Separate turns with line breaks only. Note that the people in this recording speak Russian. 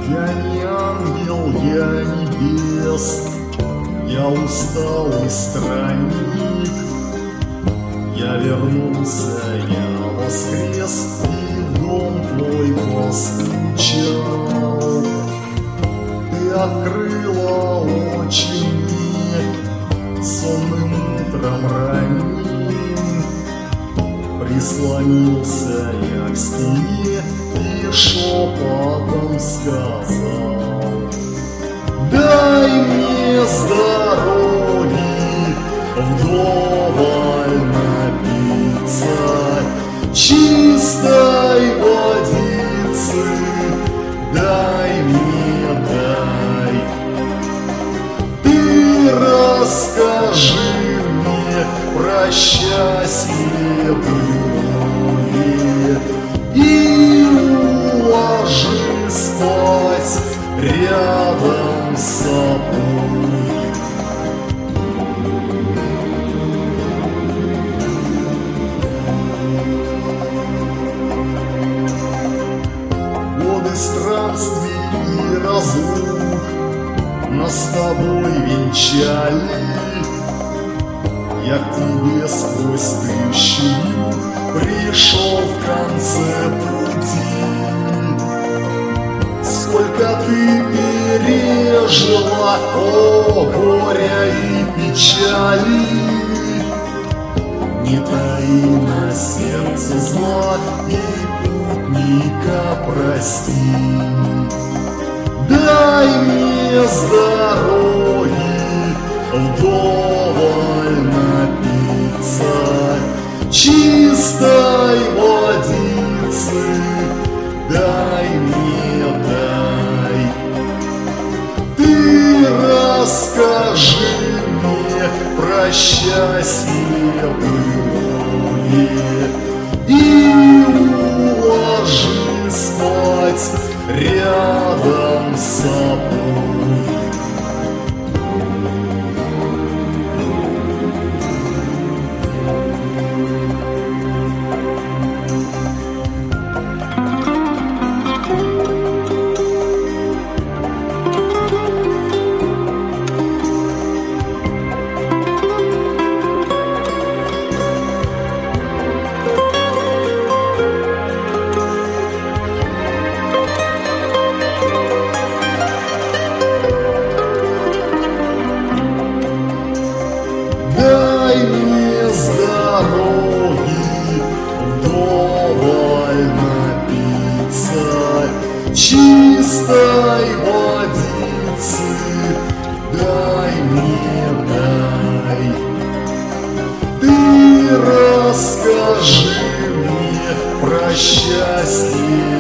Я не ангел, я небес, я усталый странник. Я вернулся, я воскрес, и в дом твой постучал. Ты открыла очи мне сонным утром ранним. Прислонился я к стене и шепотом сказал: дай мне с дороги вдоволь напиться чистой водицы. Дай мне, дай. Ты расскажи мне про счастье былое и уложи спать рядом с собой. Годы странствий и разлук нас с тобой венчали. Я к тебе сквозь тысячу пришел в конце пути. Сколько ты пережила, о, горя и печали. Не таи на сердце зла и путника прости. Дай мне с дороги вдоволь напиться чистой водицы. Дай мне, дай. Ты расскажи мне про счастье былое и уложи спать рядом с собой. Дай мне с дороги вдоволь напиться чистой водицы. Дай мне, дай. Ты расскажи мне про счастье